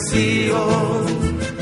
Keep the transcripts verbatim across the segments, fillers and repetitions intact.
canción.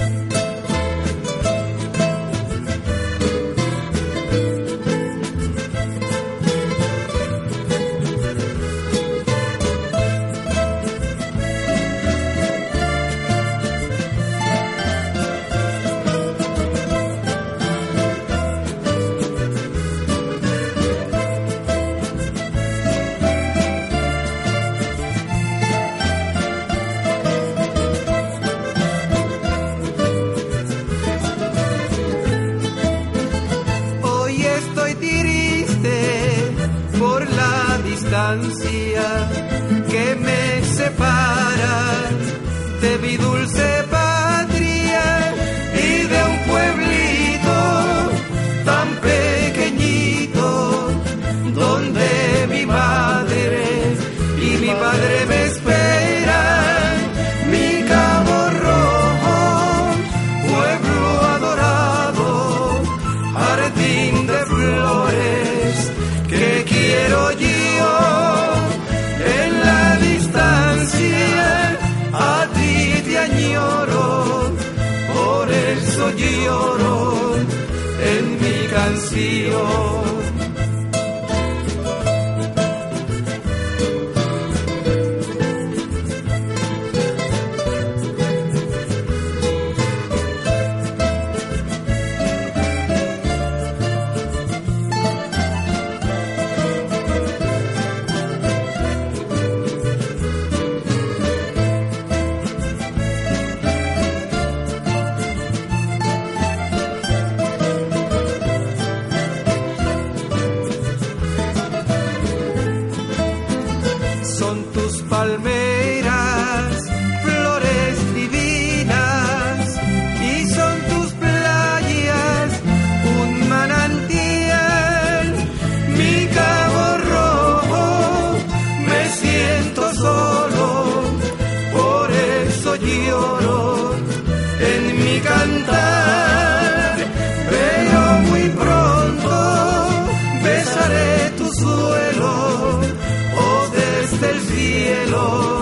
Que me separa de mi dulce patria y de un pueblito tan pequeñito donde mi madre y mi padre me esperan. Mi Cabo Rojo, pueblo adorado, jardín de flores que quiero yo. A ti te añoro, por eso lloro en mi canción. Palmeras, flores divinas, y son tus playas un manantial. Mi Cabo Rojo, me siento solo, por eso lloro en mi cantar, pero muy pronto besaré tu suelo, oh desde el cielo.